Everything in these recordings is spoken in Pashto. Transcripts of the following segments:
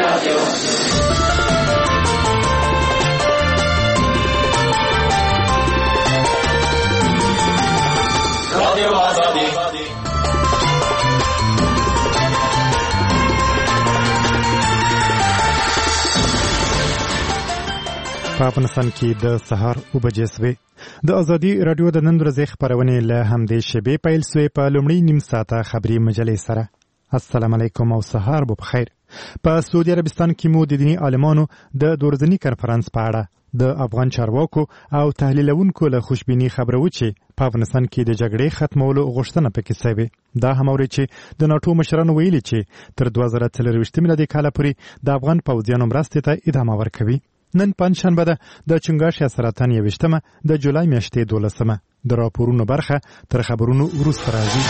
په افغانستان کې د سهار 9 بجې شوې. د ازادي رادیو د نن ورځې خبرونه له همدې شبې پیل شوې په لومړي نیم ساعته خبري مجلې سره. السلام علیکم او سهار مو بخیر. په سعودي عربستان کې مو د دیني عالمانو د دورځنی کنفرانس په اړه د افغان چارواکو او تحلیلونکو له خوشبینی خبرو چې په افغانستان کې د جګړې ختمولو غوښتنه پکې شوې. دا هم اوري چې د ناتو مشرانو ویلي چې تر 2023 میلادي کال پورې د افغان پوځیانو مرستې ته ادامه ورکوي. نن پنځشنبه ده د چنګاښ سرطان 21مه د جولای میاشتې 12مه. د راپورونو برخه تر خبرونو وروسته راځي.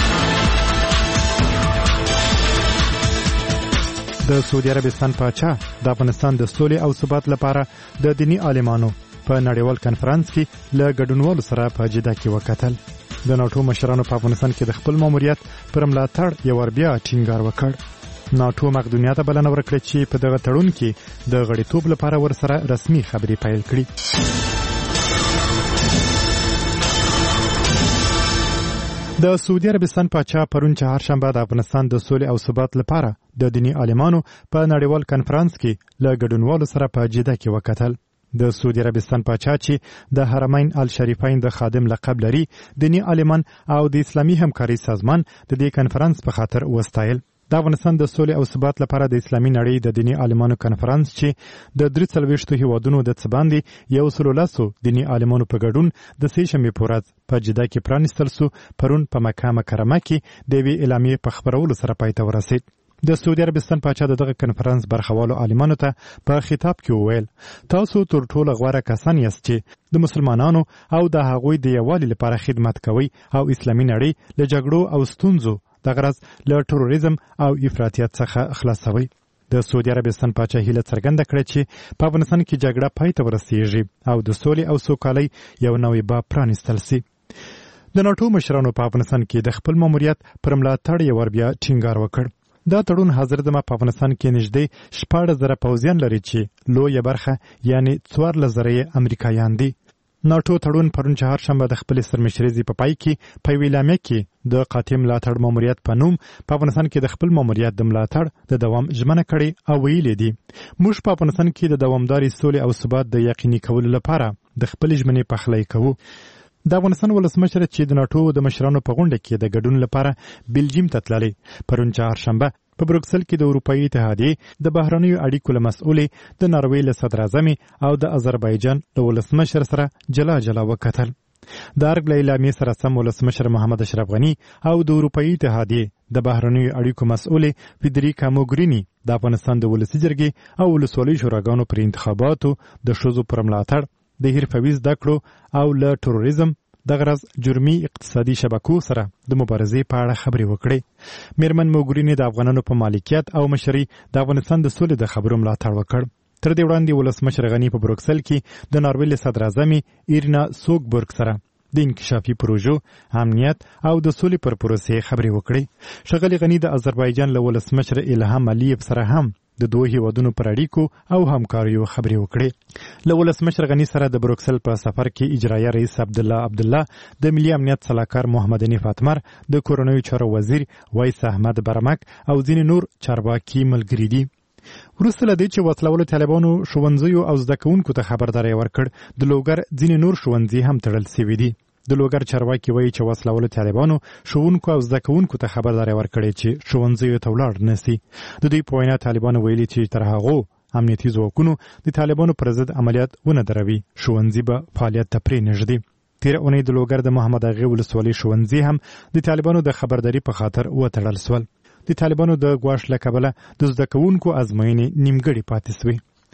د سعودي عربستان پاچا د افغانستان د سولې او ثبات لپاره د دیني عالمانو په نړیوال کنفرانس کې له ګډونوالو سره په جده کې وکتل. د ناتو مشرانو په افغانستان کې د خپل ماموریت پر ملاتړ یو ور بیا ټینګار وکړ. ناتو مقدونیا ته بلنه ورکړه چې په دغه تړون کې د غړیتوب لپاره ورسره رسمي خبرې پیل کړي. د سعودي عربستان پاچا پرون چهارشنبه د افغانستان د سولې او ثبات لپاره د دیني عالمانو په نړیوال کنفرانس کې له ګډونوالو سره په جده کې وکتل. د سعودي عربستان پاچا چې د حرمین الشریفین د خادم لقب لري، دیني عالمان او د اسلامي همکاري سازمان د دې کنفرانس په خاطر وستایل. د افغانستان د سولې او ثبات لپاره د اسلامي نړۍ د دیني عالمانو کنفرانس چې د 43 هیوادونو د څباندې 110 دیني عالمانو په ګډون د سه‌شنبې په ورځ په جده کې پرانیستل شو، پرون په مکه مکرمه کې د یوې اعلامیې په خپرولو سره پای ته ورسید. د سعودي عربستان پاچا دغه کنفرانس برخوالو عالمانو ته په خطاب کې وویل: تاسو تر ټولو غوره کسان یاست چې د مسلمانانو او د هغوی د یووالي لپاره خدمت کوئ او اسلامي نړۍ له جګړو او ستونزو د غرض له تروریزم او افراطیت څخه خلاصوي. د سعودي عربستان پاچا هیله څرګنده کړه چې په افغانستان کې جګړه پای ته ورسیږي او د سولې او سوکالۍ یو نوې باب پرانیستل شي. د ناتو مشرانو په افغانستان کې د خپل ماموریت پر ملاتړ یو ور بیا ټینګار وکړ. دا تړون حاضر دمه په افغانستان کې نږدې 14,000 پوځیان لري چې لویه برخه یعنی 14,000 امریکایان دي. ناتو تړون پرون چهارشنبه د خپل سرمشريزي په پای کې په ویلامه کې د قاطع ملاتړ ماموریت په نوم په افغانستان کې د خپل ماموریت د ملاتړ د دوام ژمنه کړې او ویلې دي: موږ په افغانستان کې د دوامداري سولې او ثبات د یقیني کولو لپاره د خپل ژمنې پخلی کوو. د افغانستان ولسمشر چې د ناتو د مشرانو په غونډه کې د ګډون لپاره بلجیم ته تللی، پرون چهارشنبه په بروکسل کې د اروپאי اتحادیې د بهرنیو اړیکو له مسؤلې د ناروې له صدر اعظم او د آذربایجان له ولسمشر سره جلا جلا وکتل. د ارګ له اعلامیې سره سم ولسمشر محمد اشرف غني او د اروپאי اتحادیې د بهرنیو اړیکو مسؤلې فیدریکا موګرینی د افغانستان د ولسي جرګې او ولسوالۍ شوراګانو پر انتخاباتو د ښځو پر ملاتړ، د حرفوي زده کړو او له تروریزم د غرض جرمي اقتصادي شبکو سره د مبارزې په اړه خبرې وکړې. میرمن موګرینی د افغانانو په مالکیت او مشرۍ د افغانستان د سولې د خبرو ملاتړ وکړ. تر دې وړاندې ولسمشر غني په بروکسل کې د ناروې له صدر اعظم ایرنا سوګبرګ سره د انکشافي پروژو، امنیت او د سولې پر پروسې خبرې وکړې. ښاغلي غني د آذربایجان له ولسمشر الهام علیف سره هم د دوه هیوادونو پر اړیکو او همکاریو خبرې وکړې. له ولسمشر غني سره د بروکسل په سفر کې اجرایه رئیس عبدالله د ملي امنیت سلاکار محمد حنیف اتمر، د کورنیو چارو وزیر ویس احمد برمک او ځینې نور چارواکي ملګري دي. وروسته له دې چې وسلوالو طالبانو ښوونځیو او زده کوونکو ته خبرداری ورکړ، د لوګر ځینې نور ښوونځي هم تړل شوي دي. د لوګر چارواکي وایي چې وسلوالو طالبانو ښوونکو او زده کوونکو ته خبرداری ورکړې چې ښوونځیو ته ولاړ نه شي. د دوی په وینا طالبانو ویلي چې تر هغو امنیتي ځواکونو د طالبانو پر ضد عملیات ونه دروي، ښوونځي به فعالیت ته پرېنږدي. تېره اونۍ د لوګر د محمد اغې ولسوالۍ ښوونځي هم د طالبانو د خبرداري په خاطر وتړل شول. د طالبانو د ګواښ له کبله د زده کوونکو ازموینې نیمګړې پاتې شوې.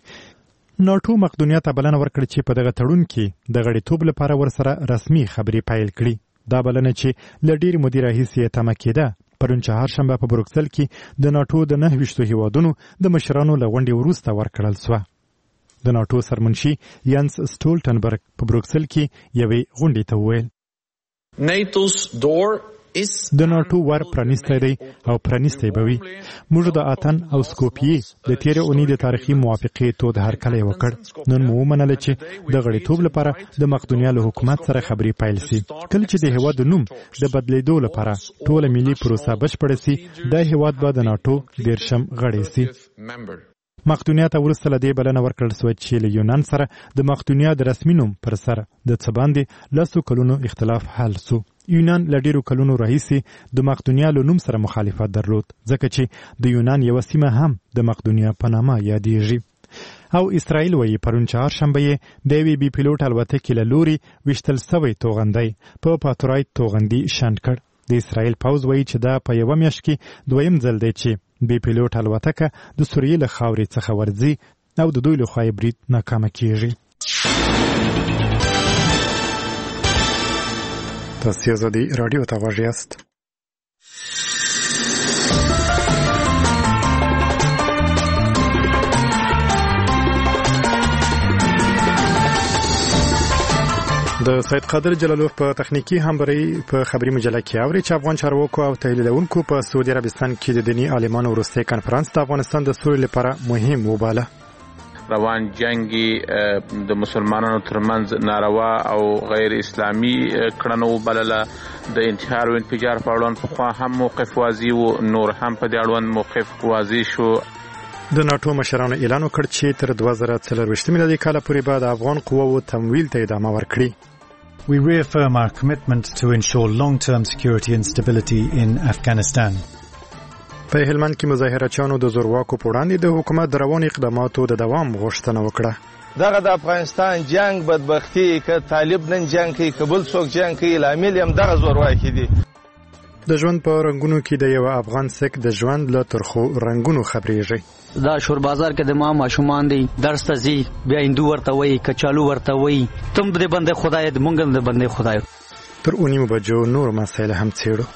ناتو مقدونیا ته بلنه ورکړه چې په دغه تړون کې د غړیتوب لپاره ورسره رسمي خبرې پیل کړي. دا بلنه چې له ډېرې مودې راهیسې تمه کېده، پرون چهارشنبه په بروکسل کې د ناتو د 29 هیوادونو د مشرانو له غونډې وروسته ورکړل شوه. د ناتو سرمنشي ینس سټولټنبرګ په بروکسل کې یوې غونډې ته وویل: NATO's door د ناتو ور پرانیستی دی او پرانیستی به وي. موږ د اتن او سکوپیې د تیرې اونۍ د تاریخي موافقې تود هرکلی وکړ. نن مو ومنله چې د غړیتوب لپاره د مقدونیا له حکومت سره خبرې پیل سي. کله چې د هیواد نوم د بدلیدو لپاره ټوله ملي پروسه بشپړه سي، دا هیواد به د ناتو 13 غړی سي. مقدونیا ته وروسته له دې بلنه ورکړل سوه چې له یونان سره د مقدونیا د رسمي نوم پر سر د څه باندې 10 کلونو اختلاف حل سو. یونان له ډیرو کلونو راهیسې د مقدونیا له نوم سره مخالفت درلود، ځکه چې د یونان یوه سیمه هم د مقدونیا په نامه یادیږي. او اسرائیل وایي پرون چهارشنبه یې د یوې بي پیلوټ الوتکې له لوري ویشتل سوی توغندی په پاتورایت توغندي شنډ کړ. د اسرائیل پوځ وایي چې دا په یوه میاشت کې دویم ځل دی چې بي پیلوټ الوتکه د سوریې له خاورې څخه ورځي او د دوی لخوا یې برید ناکامه کیږي. تاسو آزادي رادیو ته غوږ یاست. د سید قادر جلالوف په تخنیکی همبري په خبري مجله کې اوري چې افغان چارواکو او تحلیلونکو په سعودي عربستان کې د دینی عالمانو وروستی کنفرانس د افغانستان د سولې لپاره مهم وباله. روان جنگي د مسلمانانو ترمنځ ناروا او غیر اسلامي کړنو وبلله. د انتحار او انفجار په اړوند پخوا هم موقف واضح و، نور هم په دې اړوند موقف واضح شو. د ناتو مشرانو اعلان وکړ چې تر 2024 میلادي کال پورې به د افغان قواو تمویل ته ادامه ورکړي. We reaffirm our commitment to ensure long-term security and stability in Afghanistan. په هلمند کې مظاهرچیانو د زورواکو په وړاندې د حکومت د روانو اقداماتو د دوام غوښتنه وکړه. دغه د افغانستان جنگ بدبختی که طالب نن جنگ کوي که بل څوک جنگ کوي، لامل هم دغه زورواکي دي. د ژوند په رنګونو کې د یو افغان سک د ژوند له ترخو رنګونو خبرېږي. دا شور بازار کې د ماشومان دی درس ته ځي، بیا هندو ورته وایي، کچالو ورته وایي، تم د بنده خدای د مونږ د بنده خدای. تر 9 بجو نور مسایل هم څېړو.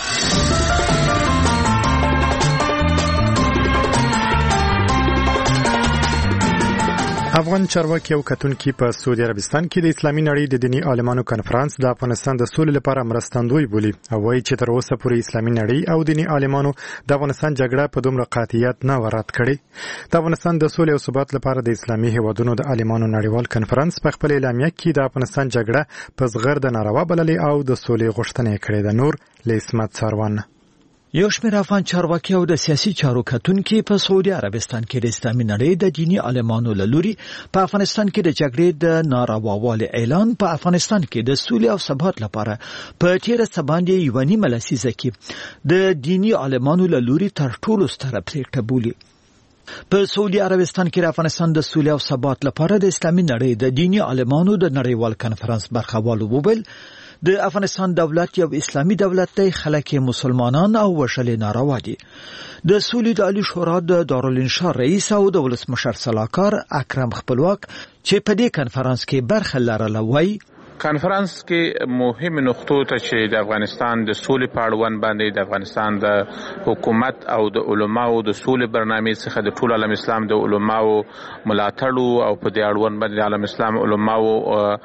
افغان چارواکي او کتونکي په سعودي عربستان کې د اسلامي نړۍ د دینی عالمانو کنفرانس د افغانستان د سولې لپاره مرستندوی بولي او وایي چې تر اوسه پورې اسلامي نړۍ او دینی عالمانو د افغانستان جګړه په دومره قاطعیت نه ورات کړي. د افغانستان د سولې او ثبات لپاره د اسلامي هیوادونو د عالمانو نړیوال کنفرانس په خپل اعلامیه کې د افغانستان جګړه په زغر د ناروا بللې او د سولې غوښتنه کړې ده. نور له اسمت ساروان. یو شمېر افغان چارواکي او د سیاسي چارو کتونکي په سعودي عربستان کې د اسلامي نړۍ د دینی عالمانو له لوري په افغانستان کې د جګړې د نارواوالي اعلان په افغانستان کې د سولې او ثبات لپاره په تیره څه باندې یوه نیمه لسیزه کې د دینی عالمانو له لوري تر ټولو ستره پرېکړه بولي. په سعودي عربستان کې د افغانستان د سولې او ثبات لپاره د اسلامي نړۍ د دینی عالمانو د نړیوال کنفرانس برخوالو وویل د افغانستان دولت یو اسلامي دولت دی، خلک مسلمانان او وشلې ناروا دي. د سولې د عالی شورا د دارالانشا رئیس او د ولسمشر سلاکار اکرم خپلواک چې په دې کنفرانس کې برخه لرله وایي کنفرانس کې مهم نقطو ته چې د افغانستان د سولې په اړوند باندې د افغانستان د حکومت او د علماو د سولې برنامې څخه د ټول عالم اسلام د علماو ملاتړ او په دې اړوند باندې د عالم اسلام علماو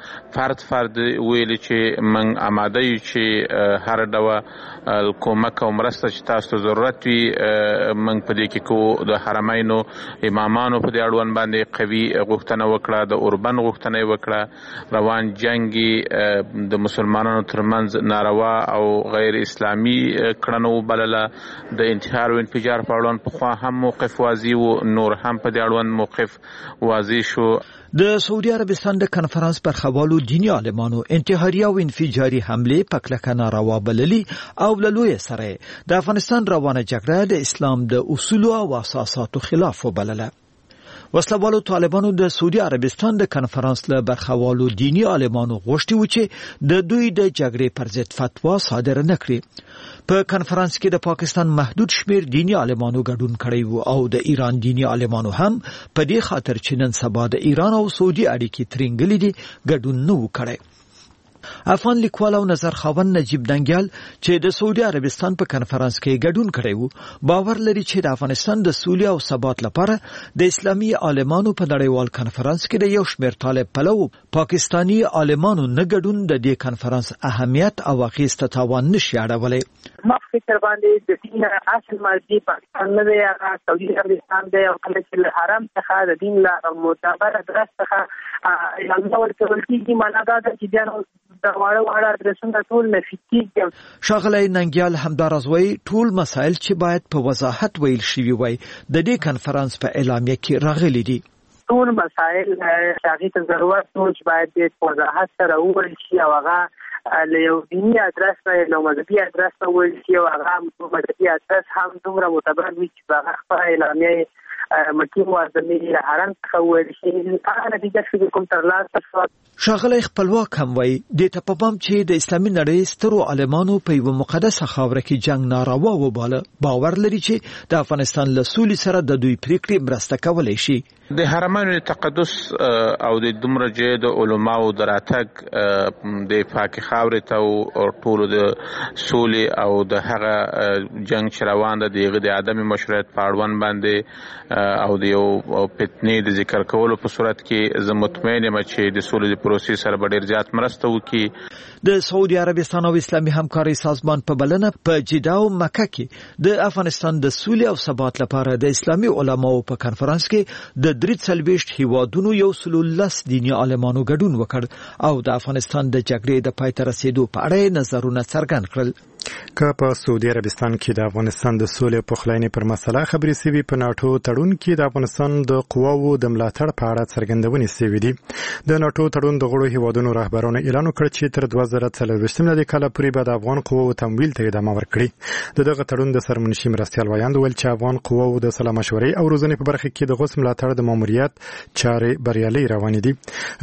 فرد ویلي چې من آماده یو چې هر ډول کومک او مرسته چې تاسو ته ضرورت وي من په دې کې کو د حرمینو امامانو په دې اړوند باندې قوي غوښتنه وکړه، د اوربن غوښتنه وکړه. روان جنگي د مسلمانانو ترمنځ ناروا او غیر اسلامي کړنو وبلله. د انتحار او انفجار په اړوند پخوا هم موقف واضح و، نور هم په دې اړوند موقف واضح شو. د سعودي عربستان د کنفرانس برخوالو دینی عالمانو انتحاري او انفجاري حمله په کلکه ناروا بللي او له لوی سره د افغانستان روانه جګړه د اسلام د اصولو او اساساتو خلاف وبلله. وسلوالو طالبانو د سعودي عربستان د کنفرانس له برخوالو دینی عالمانو غوښتي و چې د دوی د جګړې پر ضد فتوا صادره نکړي. په کنفرانس کې د پاکستان محدود شمیر دینی عالمانو ګډون کړی وو او د ایران دینی عالمانو هم په دې خاطر چې نن سبا د ایران او سعودي اړیکې ترنګلې دي ګډون نه وکړي. افغان لیکوال او نظرخوان نجیب ننګیال چې د سعودي عربستان په کنفرانس کې ګډون کړی وو باور لري چې د افغانستان د سولې او ثبات لپاره د اسلامي عالمانو په نړیوال کنفرانس کې د یو شمېر طالب پلو پاکستانی عالمانو نه ګډون د دې کنفرانس اهمیت او اخیسته تاوان نشي اړولی. ما فکر باندې د دین اصل مرجع پاکستان نه دی، هغه سعودي عربستان دی او کله چې له حرم څخه د دین له معتبر ادرس څخه اعلان ورکول کېږي معنا دا ده چې بیا د واړه ادرسونه ټول نفي کېږي. ښاغلی ننګیال همداراز وایي ټول مسایل چې باید په وضاحت ویل شوي وای د دې کنفرانس په اعلامیه کې راغلي دي. ټول مسایل هغې ته ضرورت و چې باید په وضاحت سره وویل شي او هغه له یو دیني ادرس نه یو مذهبي ادرس نه وویل شي او هغه مذهبي ادرس هم دومره معتبر وي چې په هغه خپله اعلامیه مکې معظمې حرم څخه وویل شي. هغه نتیجه چې کوم ترلاسه شوه. ښاغلی خپلواک هم وایي دې ته په پام چې د اسلامي نړۍ سترو عالمانو په یوه مقدسه خاوره کې جنګ ناروا وباله باور لري چې د افغانستان له سولې سره د دوی پریکړې مرسته کولی شي. د حرمینو تقدس او د دومره جې د علماو د راتګ د پاکې خاورې ته او ټولو د سولې او د هغه جنګ چې روان ده د هغې د عدم مشروعیت په اړوند باندې او د یو فتنې د ذکر کولو په صورت کې زه مطمئن یم چې د سولې د پروسې سره به ډېر زیات مرسته وکړي. د سعودي عربستان او اسلامي همکارۍ سازمان په بلنه په جده او مکه کې د افغانستان د سولې او ثبات لپاره د اسلامي علماو په کنفرانس کې د 43 هیوادونو 110 دیني عالمانو ګډون وکړ او د افغانستان د جګړې د پای ته رسیدو په اړه نظرونه څرګند کړل. که په سعودي عربستان کې د افغانستان د سولې او پخلاینې پر مسله خبرې سوي په ناټو تړون کې د افغانستان د قواوو د ملاتړ په اړه څرګندونې سوي دي. د ناټو تړون د غړو هیوادونو رهبرانو اعلان وکړ چې تر 2024 کال پورې به د افغان قواوو تمویل ته ادامه ورکړي. دغه تړون د سرمنشي مرستیال وایاند ویل چې افغان قواوو د سلا مشورې او روزنې په برخه کې د غوث ملاتړ د ماموریت چارې بریالۍ روانې دي.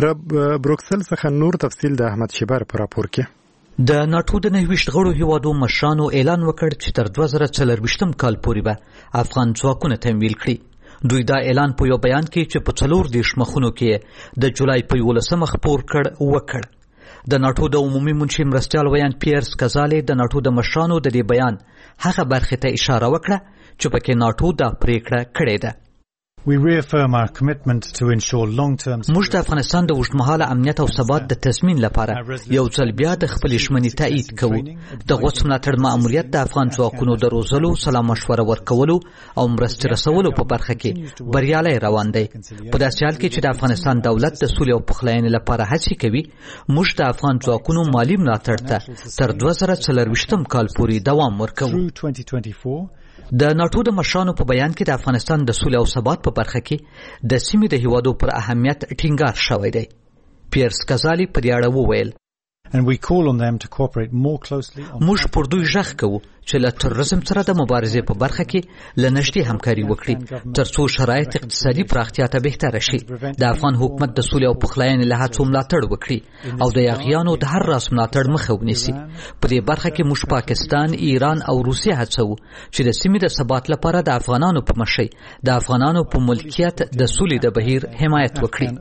بروکسل څخه نور تفصیل د احمد شیبر په راپور کې. د ناټو د 29 غړو هیوادو مشرانو اعلان وکړ چې تر 2024 کال پورې به افغان ځواکونه تمویل کړي. دوی دا اعلان په یو بیان کې چې په 14 مخونو کې د جولای په 11 خپور وکړ. د ناټو د عمومي منشي مرستیال ویان پیرس کزالی د ناټو د مشرانو د دې بیان هغه برخه ته اشاره وکړه چې پکې ناټو دا پریکړه کړې ده. We reaffirm our commitment to ensure long-term موږ د افغانستان د اوږدمهاله امنیت او ثبات د تضمین لپاره یو ځل بیا د خپل ژمنې تایید کوو. د غوث ملاتړ ماموریت د افغان ځواکونو د روزلو، سلا مشوره ورکولو او مرستې رسولو په برخه کې بریالی روان دی. په داسې حال کې چې د افغانستان دولت د سولې او پخلاینې لپاره هڅې کوي، موږ د افغان ځواکونو مالی ملاتړ ته تر 2024 کال پورې دوام ورکوو. د ناټو د مشرانو په بیان کې د افغانستان د سولې او ثبات په برخه کې د سیمې د هیوادو پر اهمیت ټینګار شوی دی. پیرس کزالی په دې اړه وویل and we call on them to cooperate more closely. موږ پر دوی ژغ کوو چې له تروریزم سره د مبارزې په برخه کې له نږدې همکاري وکړي ترڅو شرایط اقتصادي پراختیا ته بهتره شي. د افغان حکومت د سولې او پخلاینې له هڅو ملاتړ وکړي او د یاغیانو د هر راس ملاتړ مخه ونیسي. په دې برخه کې موږ پاکستان، ایران او روسیه هڅو چې د سیمې د ثبات لپاره د افغانانو په مشرۍ د افغانانو په ملکیت د سولې د بهیر حمایت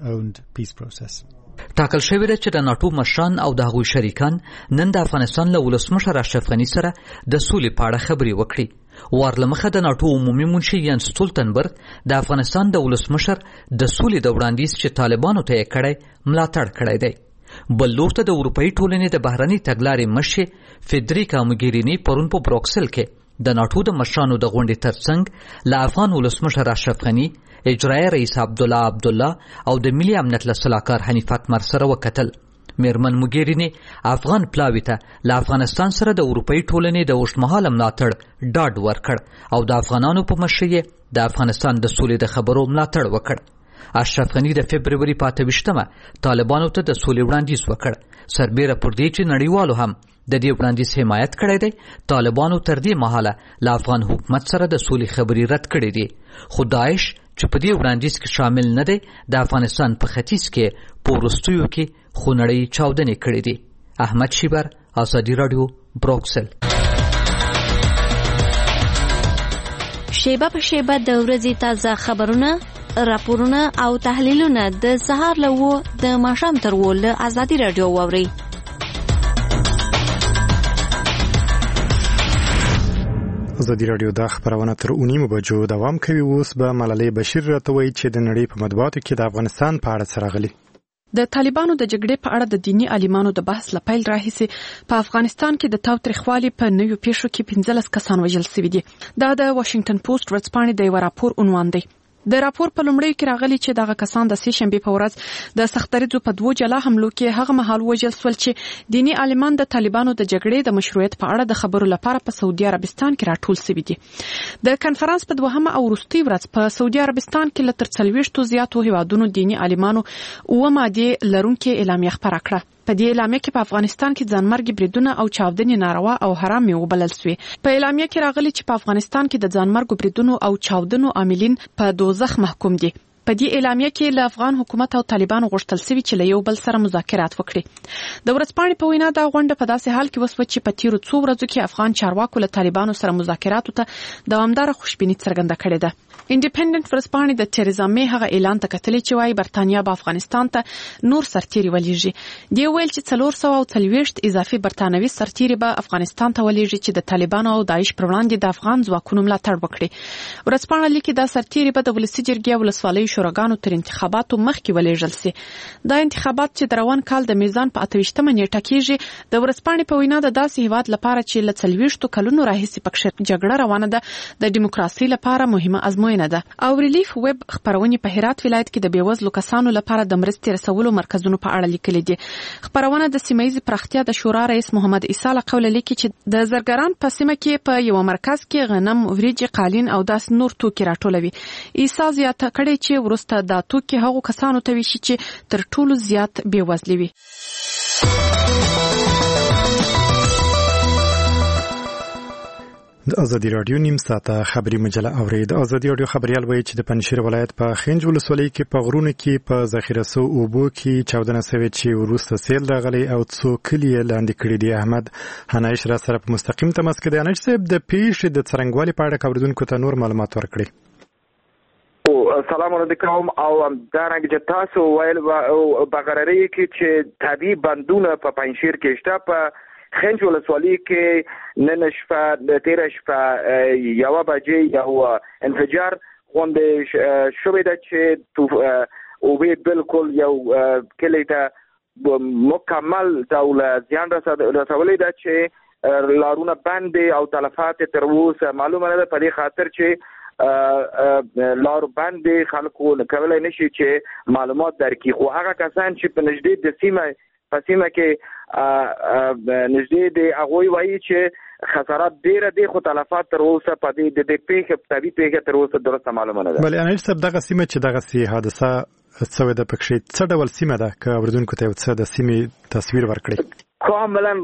وکړي. ټاکل شوی دی چې د ناټو مشران او د هغوی شریکان نن د افغانستان له ولسمشر اشرف غني سره د سولې په اړه خبرې وکړي. ورلمخه د ناټو عمومي منشي ینس سټولتنبرګ د افغانستان د ولسمشر د سولې د وړاندیز چې طالبانو ته یې کړی ملاتړ کړی دی. بل لور ته د اروپایي ټولنې د بهرنۍ تګلارې مشر فیدریکا موګیرینی پرون په بروکسل کې د ناټو د مشرانو د غونډې ترڅنګ له افغان ولسمشر اشرف غني، اجرایي رئیس عبدالله او د ملي امنیت له سلاکار حنیف اتمر سره وکتل. میرمن موګیرینی افغان پلاوي ته له افغانستان سره د اروپایي ټولنې د اوږدمهاله ملاتړ ډاډ ورکړ او د افغانانو په مشرۍ د افغانستان د سولې د خبرو ملاتړ وکړ. اشرف غني د فبروري 28 طالبانو ته د سولې وړاندیز وکړ. سربیره پر دې چې نړیوالو هم د دې وړاندیز حمایت کړی دی، طالبانو تر دې مهاله له افغان حکومت سره د سولې خبرې رد کړې دي. خو داعش چې په دې وړاندیز کې شامل نه دی د افغانستان په ختیځ کې په وروستیو کې خونړۍ چاودنې کړې دي. احمد شیبر، ازادي راډیو، بروکسل. شیبه په شیبه د ورځې تازه خبرونه، راپورونه او تحلیلونه د سهار له 9 د ماښام تر 10 له ازادي راډیو واوري. ازادي راډیو د خبرونه تر 9 بجو دوام کوي. اوس به ملالۍ بشیر راته وایي چې د نړۍ په مطبوعاتو کې د افغانستان په اړه څه راغلي. د طالبانو د جګړې په اړه د دینی عالمانو د بحث لپیل راهیسې په افغانستان کې د تاوتریخوالي په نویو پیښو کې 15 کسان وژل شوي دي. دا د واشنگټن پوسټ ورځپاڼې د یو راپور عنوان دی. د راپور په لومړیو کې راغلي چې دغه کسان د سې شنبې په ورځ د سختریزو په 2 جلا حملو کې هغه مهال وژل شول چې دینی عالمان د طالبانو د جګړې د مشروعیت په اړه د خبرو لپاره په سعودي عربستان کې راټول شوي دي. د کنفرانس په 2مه او وروستۍ ورځ په سعودي عربستان کې له تر 40 زیاتو هیوادونو دینی عالمانو او ماده لرونکي اعلامیه خپره کړه. په دې اعلامیه کې په افغانستان کې ځانمرګي بریدونه او چاودنې ناروا او حرام وبلل شوې. په اعلامیه کې راغلي چې په افغانستان کې د ځانمرګو بریدونو او چاودنو عاملین په دوزخ محکوم دي. په دې اعلامیه کې له افغان حکومت او طالبانو غوښتل شوی چې له یو بل سره مذاکرات وکړي. د ورځپاڼې په وینا دا غونډه په داسې حال کې وسوه چې په تیرو څو ورځو کې افغان چارواکو له طالبانو سره مذاکراتو ته دوامداره خوشبیني څرګنده کړې ده. انډیپندنت ورځپاڼې د تریزا می هغه اعلان ته کتلې چې وايي برتانیا به افغانستان ته نور سرتیري ولېږي. دی ویل چې 440 اضافي برتانوي سرتیري به افغانستان ته ولېږي چې د طالبانو او داعش پر وړاندې د افغان ځواکونو ملاتړ وکړي. ورځپاڼه لیکي دا سرتیري به د ولسي جرګې ولسوالۍ شوراګانو تر انتخاباتو مخکې ولېږل شي. دا انتخابات چې د روان کال د میزان په 28مه نیټه کېږي. د ورځپاڼې په وینا د داسې هیواد لپاره چې له 40 کلونو راهیسې پکې جګړه روانه ده د دیموکراسي لپاره مهمه ازموینه ده. او ریلیف ویب خبرونه په هرات ولایت کې د بیوزلو کسانو لپاره د مرستې رسولو مرکزونو په اړه لیکلي دي. خبرونه د سیمه‌ییز پراختیا د شورا رئیس محمد عیسی له قوله لیکي چې د زرګران په سیمه کې په یو مرکز کې غنم، وریجې، قالین او داس نور توکي راټولوي. عیسی زیاته کړي چې ورسته دا توکي هغو کسانو ته وشي چې تر ټولو زیات بیوزلي وي. د ازادي راډیو نیم ساعته خبري مجله اورید. د ازادي راډیو خبريال وایي چې د پنځشیر ولایت په خنج ولسوالۍ کې په غرونو کې په ذخیره سو اوبو کې چاودنه شوې چې وروسته سیل راغلی او څو کلی لاندې کړي دي. احمد حنایش را سره په مستقیم تماس کې دی. حنایش صاحب د پیښې د څرنګوالي په اړه اوریدونکو ته نور معلومات ورکړي. سلام علیکم. او دارنګ چې تاسو ویل بغرری کې چې طبي بندونه په پنځشیر کې شته. په خنج ولسوالۍ کې نن شپه د 13 شپه یو بجې یو انفجار غونډه شوې ده چې او به بالکل یو کلی ته مکمل ډول زیان رسولې ده چې لارونه بندې او تلفات تر اوسه معلومه نه ده. په دې خاطر چې لار باندې خلکو کولای نشي چې معلومات درکړي. خو هغه کسان چې په نږدې د سیمه کې نږدې دی هغه وایي چې خسارات ډیره دي خو تلفات تر اوسه په دې د پیښه تر اوسه درسته معلومه نه ده. بل انیل صاحب دغه سیمه چې دغه سي حادثه څه د پکښې څه ډول سیمه ده که اوریدونکو ته څه د سیمې تصویر ورکړي؟ کاملا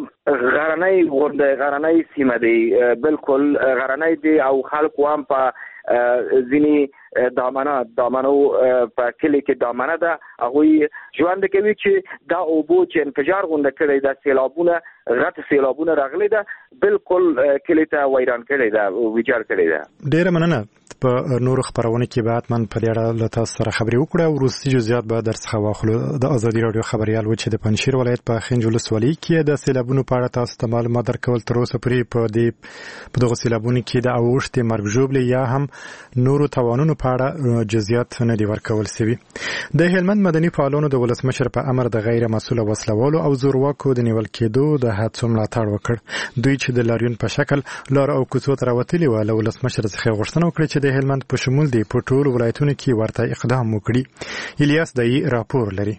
غرنۍ سیمه دی، بالکل غرنۍ دی او خلکو هم په ځینې دامنو په کلی کې دامنه ده هغوی ژوند کوي چې دا اوبو چې انفجار غونډه کړی ده سیلابونه غټ سیلابونه راغلي ده بالکل کلی ته ویران کړی ده ویجاړ کړی ده. ډیره مننه. په نورو خبرونه کې به حتماً په دې اړه له تاسو سره خبرې وکړو او وروستي جزئیات به درڅخه واخلو. د ازادي راډیو خبريال و چې د پنځشیر ولایت په خنج ولسوالۍ کې د سیلابونو په اړه تاسو ته معلومات درکول تر اوسه پورې په دغه سیلابونو کې د اوښتې مرګ ژوبلې یا هم نورو توانونو په اړه جزئیات نه دي ورکول شوي. د هلمند مدني فعالانو د ولسمشر په امر د غیر مسؤل وسلوالو او زورواکو د نیول کېدو د هڅو ملاتړ وکړ. دوی چې د لاریون په شکل لار او کوڅو ته راوتلي و له ولسمشر څخه غوښتنه وکړه چې د هلمند په شمول دی په ټولو ولایتونو کې ورته اقدام وکړي. الیاس دای راپور لري.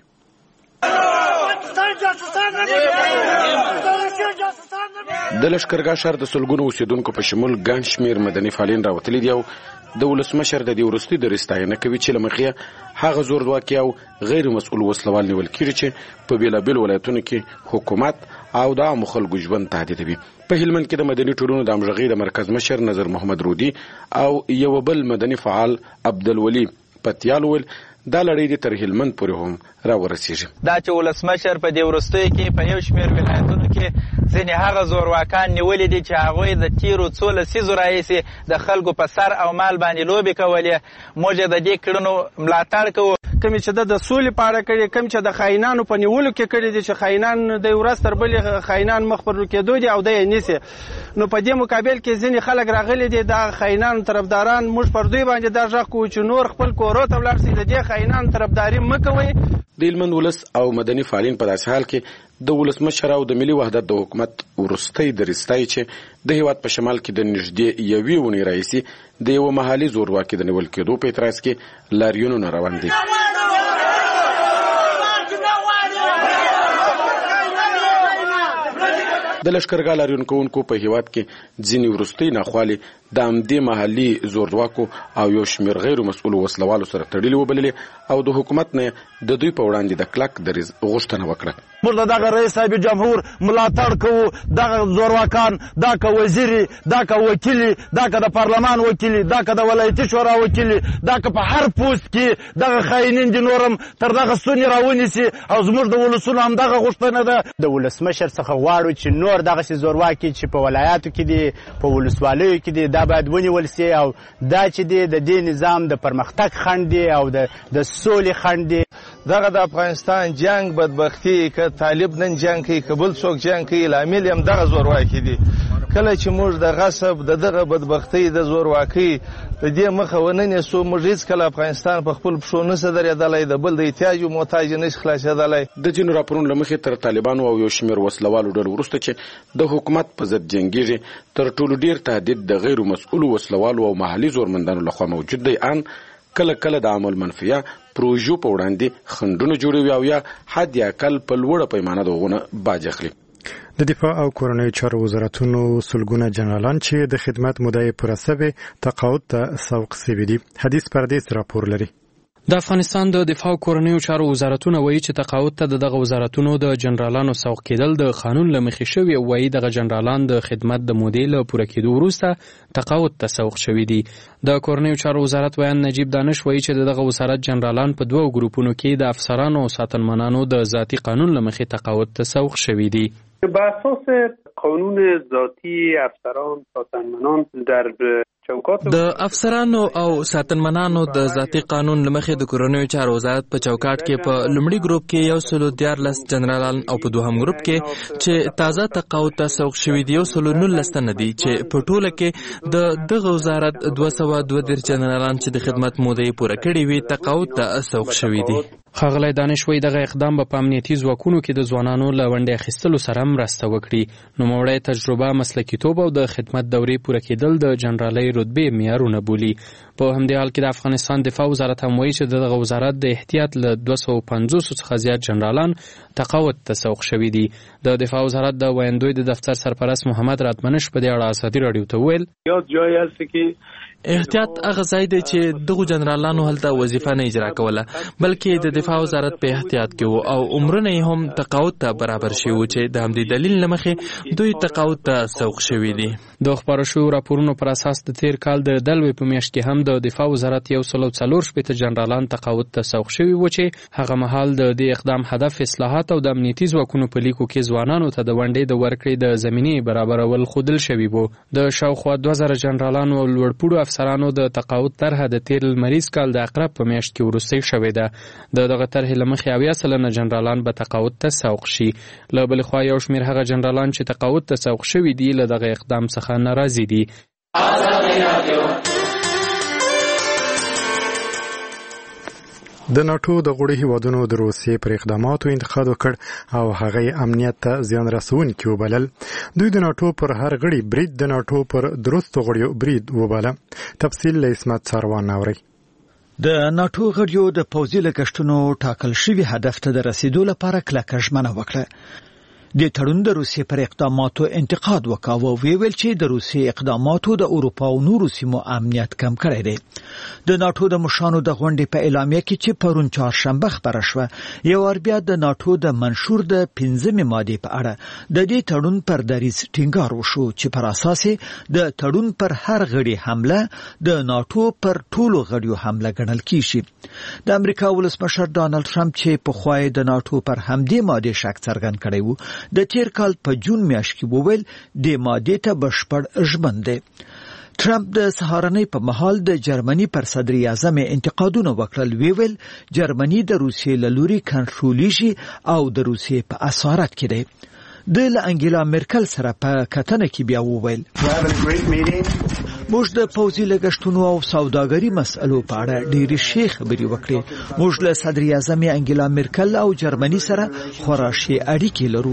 د لشکرګاه شهر د سلګونو اوسیدونکو په شمول ګڼ شمېر مدني فعالین راوتلي دي او د ولسمشر د دې وروستي درې ستاینه کوي چې له مخې هغه زورواکي او غیر مسؤل وسلوال نیول کېږي چې په بېلابېلو ولایتونو کې حکومت او د عامو خلکو ژوند تهدیدوي. په هلمند کې د مدني ټولنو د همغږۍ د مرکز مشر نظر محمد رودي او یو بل مدني فعال عبدالولي پتیال ویل دا لړۍ د تر هلمند پورې هم راورسیږي. دا چې ولسمشر په دې وروستیو کې په یو شمېر ولایتونو کې ځینې هغه زورواکان نیولي دي چې هغوی د تیرو څو لسیزو راهیسې د خلکو په سر او مال باندې لوبې کولې. موږ د دې کړنو ملاتړ کوو. کومې چې د سولې په اړه کړي، کوم چې د خاینانو په نیولو کې کړي دي چې خاینان د ورځ تر بلې خاینان مخ پر کېدو دي او د یې نیسي. نو په دې مقابل کې ځینې خلک راغلي دي د خاینانو طرفداران، موږ پر دوی باندې دا غږ کوو چې نور خپل کورو ته ولاړ شي، د دې خاینانو طرفداري مه کوئ. د هلمند ولس او مدني فعالین په داسې حال کې د ولسمشر او د ملي وحدت د حکومت وروستۍ درستۍ چې د هیواد په شمال کې د نږدې یوې اونۍ راهیسې د یوه محلي زورواکۍ د نیول کېدو په اعتراض کې لاریونونه روان دي. د لښکرګاه لاریون کوونکو په هیواد کې ځینې وروستۍ ناخوالې د همدې محلي زورواکو او یو شمېر غیر مسؤلو وسلوالو سره تړلې وبللې او د حکومت نه د دوی په وړاندې د کلک دریځ غوښتنه وکړه. موږ د دغه رئیس صاحب جمهور ملاتړ کوو، دغه زورواکان، دا که وزیري، دا که وکیلي، دا که د پارلمان وکیلي، دا که د ولایتي شورا وکیلي، دا که په هر پوست کې دغه خاینین دي نورم تر دغه ستونې راونیسي او زموږ د ولسونو همدغه غوښتنه ده. د ولسمشر څخه غواړو چې نور دغسې زورواکي چې په ولایاتو کې دي، په ولسوالیو کې دي، دا باید ونیول سي او دا چې دی د دې نظام د پرمختګ خنډ دی او د سولې خنډ دی. دغه د افغانستان جنگ بدبختي که طالب نن جنگ کوي که بل څوک جنگ کوي، لامل یې همدغه زورواکي دي. کله چې موږ د غصب د دغه بدبختۍ د زورواکۍ د دې مخه ونه نیسو، موږ هېڅکله افغانستان په خپل پښو نشي درېدلی، د بل د احتیاج محتاج نشي خلاصېدلی. د ځینو راپورونو له مخې تر طالبانو او یو شمېر وسلوالو ډلو وروسته چې د حکومت په ضد جنګېږي، تر ټولو ډېر تهدید د غیر مسؤلو وسلوالو او محلي زورمندانو لخوا موجود دی. ان کله کله د عمل منفیه پروژو په وړاندې خنډونه جوړوي او یا حد اقل په لوړه پیمانه دغونه باج اخلي. د دفاع او کورنیو چارو وزارتونو سلګونه جنرالان چې د خدمت موده یې پوره سوې تقاعد ته سوق سوي دي. حدیث پردیس راپور لري. د افغانستان د دفاع او کورنیو چارو وزارتونه وایي چې تقاعد ته دغه وزارتونو د جنرالانو سوق کېدل د قانون له مخې شوی او وایي دغه جنرالان د خدمت د مودې له پوره کېدو وروسته تقاعد ته سوق شوي دي. د کورنیو چارو وزارت ویان نجیب دانش وایي چې دغه وزارت جنرالان په دوه ګروپونو کې د افسرانو او ساتنمنانو د ذاتي قانون له مخې تقاعد ته سوق شوي دي. بر اساس قانون ذاتی افسران ساتنمنان در د افسرانو او ساتنمنانو د ذاتي قانون لمخې د کورنیو چارو وزارت په چوکاټ کې په لومړي ګروپ کې 114 جنرالان او په دوهم ګروپ کې چې تازه تقاعد ته سوق شوي دي 119 تنه دي چې په ټوله کې د دغه وزارت 232 جنرالان چې د خدمت موده یې پوره کړې وي تقاعد ته سوق شوي دي. ښاغلی دانش وایي دغه اقدام به په امنیتي ځواکونو کې د ځوانانو له ونډې اخیستلو سره مرسته وکړي. نوموړی تجربه، مسلکیتوب او د خدمت دورې پوره کېدل د جنرالۍ رتبې معیارونه بولي. په همدې حال کې د افغانستان دفاع وزارت هم وایي چې دغه وزارت د احتیاط له 250 څخه زیات جنرالان تقاعد ته سوق شوي دي. د دفاع وزارت د ویاندوی د دفتر سرپرست محمد راتمنش په دې اړه ازادي راډیو ته وویل احتیاط هغه ځای دی چې دغه جنرالانو هلته وظیفه نه اجرا کوله بلکې د دفاع وزارت په احتیاط کې وو او عمرونه یې هم تقاعد ته برابر شوي وو چې د همدې دلیل له مخې دوی تقاعد ته سوق شوي دي. د خپاره شویو راپورونو پر اساس د تیر کال د دلوي په میاشت کې هم د دفاع وزارت 144 جنرالان تقاعد ته سوق شوي وو چې هغه مهال د دې اقدام هدف اصلاحات او د امنیتي ځواکونو په لیکو کې ځوانانو ته د ونډې د ورکړې د زمینې برابرول ښودل شوي وو. د شاوخوا 2000 جنرالانو او لوړپوړو افسرانو د تقاعد طرحه د تیر لمریز کال د اقرب په میاشت کې وروستۍ شوې ده. د دغه طرحې له مخې 80% جنرالان به تقاعد ته سوق شي. له بلې خوا یو شمېر هغه جنرالان چې تقاعد ته سوق شوي دي له دغه اقدام څخه ناراضي دي. د ناټو د غړو هیوادونو د روسیې پر اقداماتو انتقاد وکړ او هغه امنیت ته زیان رسونکي وبلل. دوی د ناټو پر هر غړي برید د ناټو پر درستو غړیو برید وباله. تفصیل له اسمت څاروان اوري. د ناټو غړیو د پوځي لګښتونو ټاکل شوی هدف ته د رسیدو لپاره کلکه ژمنه وکړه. د تړون د روسیې پر اقداماتو انتقاد وکاوه او ویل چې د روسیې اقداماتو د اروپا او نورو سیمو امنیت کم کړی دی. د ناټو د مشرانو د غونډې په اعلامیه کې چې پرون چهارشنبه خبره شوه یو بیا د ناټو د منشور د 15مې ماده په اړه د دې تړون پر دریځ ټینګار وشو چې پر اساس د تړون پر هر غړي حمله د ناټو پر ټولو غړیو حمله ګڼل کیږي. د امریکا ولسمشر ډانلډ ټرمپ چې په خوای د ناټو پر همدې ماده شک څرګند کړی وو د تیر کال په جون میاشت کې وویل د ماده ته بشپړ ژمن دی. ټرمپ د سهارنۍ په مهال د جرمني پر صدر اعظم انتقادونه وکړل. ویل جرمني د روسیې له لوري کنټرولېږي او د روسیې په اسارت کې دی. د انګیلا مرکل سره په کتنه کې بیا وویل موږ د پوځي لګښتونو او سوداګري مسئلو په اړه ډېرې ښې خبرې وکړې. موږ له صدر اعظم انګیلا مرکل او جرمني سره خورا ښې اړیکې لرو.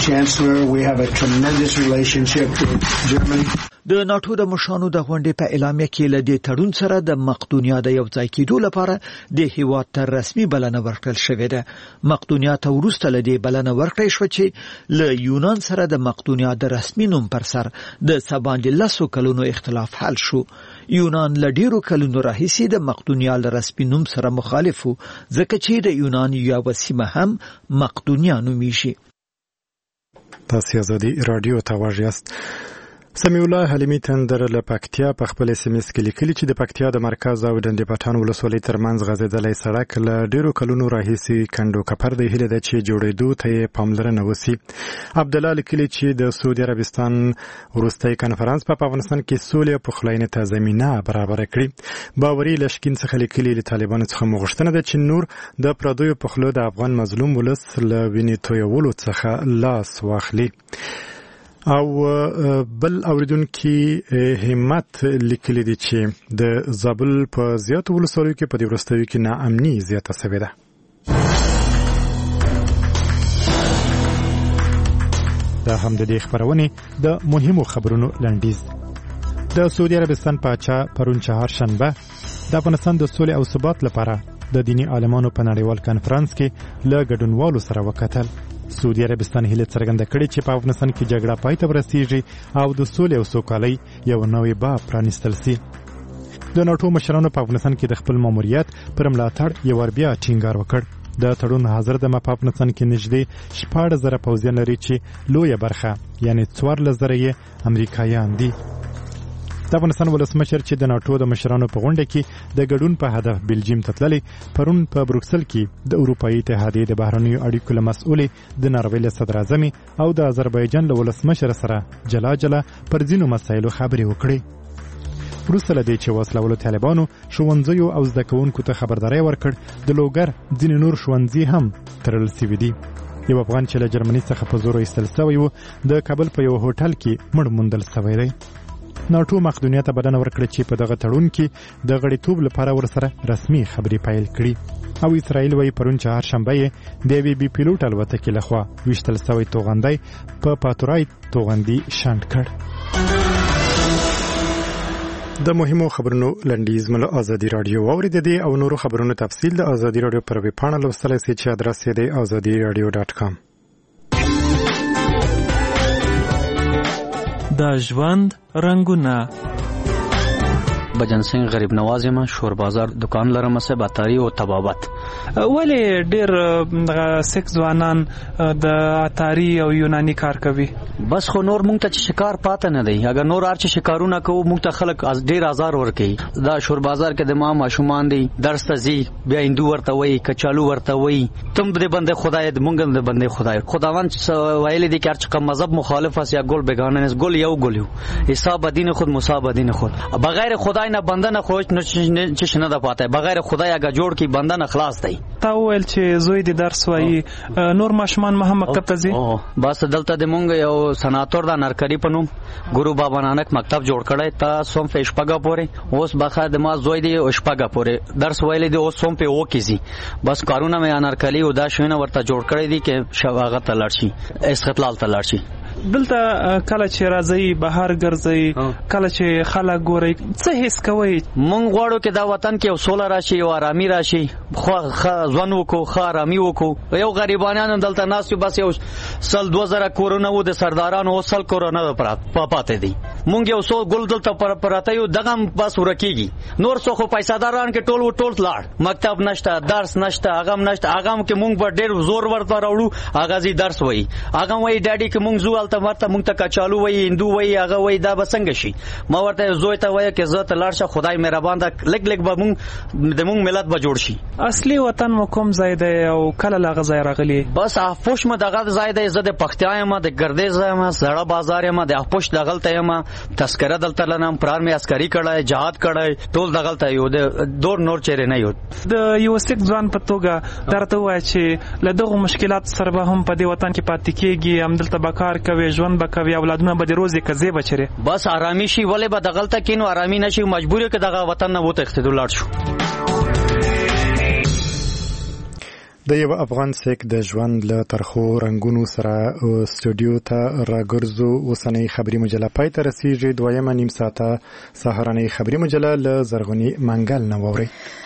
د ناتو د مشرانو د غونډې په اعلامیه کې له دې تړون سره د مقدونیا د یو ځای کېدو لپاره د هیواد ته رسمي بلنه ورکړل شوې ده. مقدونیا ته وروسته له دې بلنه ورکړې شوه چې له یونان سره د مقدونیا د رسمي نوم پر سر د سباندې 10 کلونو اختلاف حل شو. یونان له ډیرو کلونو راهیسې د مقدونیا له رسمي نوم سره مخالف و ځکه چې د یونان یو سیمه هم مقدونیا نومیږي. تاسو ازادي رادیو ته غوږ یاست. سمیع الله حلیمی تندر له پکتیا په خپل SMS کې لیکلي چې د پکتیا د مرکز او ډنډ پټان ولسوالۍ ترمنځ غځېدلی سړک له ډیرو کلونو راهیسې کندو کپر دی. هیله ده چې جوړېدو ته یې پاملرنه وسي. عبدالله لیکلي چې د سعودي عربستان وروستی کنفرانس په افغانستان کې سولې او پخلاینې ته زمینه برابره کړي. باوري لشکین څخه لیکلي له طالبانو څخه مغوښتنه ده چې نور د پردیو پخلو د افغان مظلوم ولس له وینې تویولو څخه لاس واخلي. او بل اوریدونکي همت لیکلي دي چې د زابل په زیاتو ولسوالیو کې په دې وروستیو کې ناامني زیاته شوې ده. دا هم د دې خبرونې د مهمو خبرونو لنډیز. د سعودي عربستان پاچا پرون چهارشنبه د افغانستان د سولې او ثبات لپاره د دینی عالمانو په نړیوال کنفرانس کې له ګډونوالو سره وکتل. سعودي عربستان هیله څرګنده کړې چې په افغانستان کې جګړه پای ته ورسیږي او د سولې او سوکالۍ یو نوې باب پرانیستل شي. د ناتو مشرانو په افغانستان کې د خپل ماموریت پر ملاتړ یو ور بیا ټینګار وکړ. د تړون حاضر د په افغانستان کې نږدې 14,000 پوځیان لري چې لویه برخه یعنی 14,000 یې امریکایان دي. د افغانستان ولسمشر چې د ناتو د مشرانو په غونډه کې د ګډون په هدف بلجیم ته تللی، پرون په بروکسل کې د اروپایي اتحادیې د بهرنیو اړیکو له مسؤلې د ناروې له صدراعظم او د آذربایجان له ولسمشر سره جلا جلا پر ځینو مسایلو خبرې وکړې. وروسته له دې چې وسله والو طالبانو ښوونځیو او زده کوونکو ته خبرداری ورکړ، د لوګر ځینې نور ښوونځي هم تړل شوي دي. یو افغان چې له جرمني څخه په زور ایستل شوی و د کابل په یو هوټل کې مړ موندل شوی دی. ناتو مقدونیا ته بلنه ورکړه چې په دغه تړون کې د غړیتوب لپاره ورسره رسمي خبرې پیل کړي. او اسرائیل وايي پرون چهارشنبه یې د یوې بي پیلوټ الوتکې لخوا ویشتل شوی توغندی په پاتورای توغندي شنډ کړ. د مهمو خبرونو لنډیز مل ازادي رادیو اوریدلې او نورو خبرونو تفصیل د ازادي رادیو پر ویب پاڼه لوستلای شئ چې ادرس یې دی azadiradio.com. د ژوند رنگونه. بجن سنگ غریب نواز ما شور بازار دکان لرم سه بطاری او طبابت. ولی ډیر سیک ځوانان د اتاری او یونانی کار کوي. بس خو نور مونږ ته شکار پاتې نه دی. اگر نور ارچ شکارونه کوو مونږ ته خلک از ډیر آزار ورکي. دا شور بازار کې د ما شومان دی درس ته زی بیا هندو ورته وای کچالو ورته وای تم دې بنده خدای دې مونږ دې بنده خدای خداوند ویل دي چې هر مذهب مخالف اس یا ګل بیگانه نس ګل یو ګل یو حساب دین خود مصاب دین خود بغیر خدای نه بنده نه خوش نشي نه ده پاتې بغیر خدای اگه جوړ کی بنده نه خلاص دی. تا ویل چې زوی دې درس وایي نور ماشومان مهم مکتب ته ځي. بس دلته د مونږ یو سناتور د نرکری پنوم ګورو بابا نانک مکتب جوړ کړی تا سوم په شپګه پورې اوس بخا د ما زوی دی او شپګه پورې درس ویل دی اوس سوم په او کیږي. بس کارونه مې انرکلی او دا شونه ورته جوړ کړی دی چې شواغه تلل شي استقلال تلل شي. دلته کله چې راځي بهر ګرځي کله چې خلک ګوري څه حس کوي؟ مونږ غواړو چې دا وطن کې وسوله راشي او آرامي راشي خو ځوان وکړو خو آرامي وکړو. یو غریبانان دلته ناس بس یو سل 2000 کورونه و د سردارانو او سل کورونه پاتې دي. مونږ یو سو ګل دلته پراته یو دغه بس ورکیږي. نور څو خو پیساداران کې ټول لاړ مکتب نشته درس نشته اغم نشته اغم کې مونږ په ډېر زور ورته راوړو اغازي درس وای اغم وای ډاډي کې مونږ زو ورته مونږ ته کچالو وای هندو وای هغه وای دا بسنګ شي. ما ورته زوی ته وای چې زه ته لاړ شه خدای مهربان ده لګ به مونږ د مونږ ملت به جوړ شي. اصلي وطن مو کوم ځای دی او کله لاغه ځای راغلی؟ بس افوش مې دغه ځای دی زه د پختیا یم د ګردیز یم سړه بازار یم د افوش دغلته یم تذکره دلته لنم پرار می عسکري کړای جهاد کړای ټول دغلته یو د دور نور چیرې نه یو د یو سیک ځوان په توګه درته وای چې له دغه مشکلات سره به هم په دې وطن کې پاتې کېږي هم دلته به کار کوي ژوند به کوي اولادونه به د روزي کزي بچره بس آرامي شي ولې به دغلته کینو آرامي نشي مجبور کې دغه وطن نه وته اختیار لاړ شو د یو افغان سیک د ژوند له ترخو رنگونو سره استودیو ته راګرځو اوسنۍ خبري مجله پای ته رسیږي دویمه نیم ساعته سهارنۍ خبري مجله له زرغونی منګل نه ووري